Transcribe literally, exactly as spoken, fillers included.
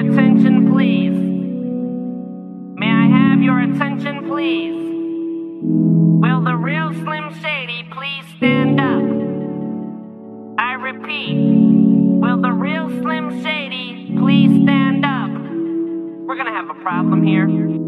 attention, please? May I have your attention, please? Will the real Slim Shady please stand up? I repeat, will the real Slim Shady please stand up? We're gonna have a problem here.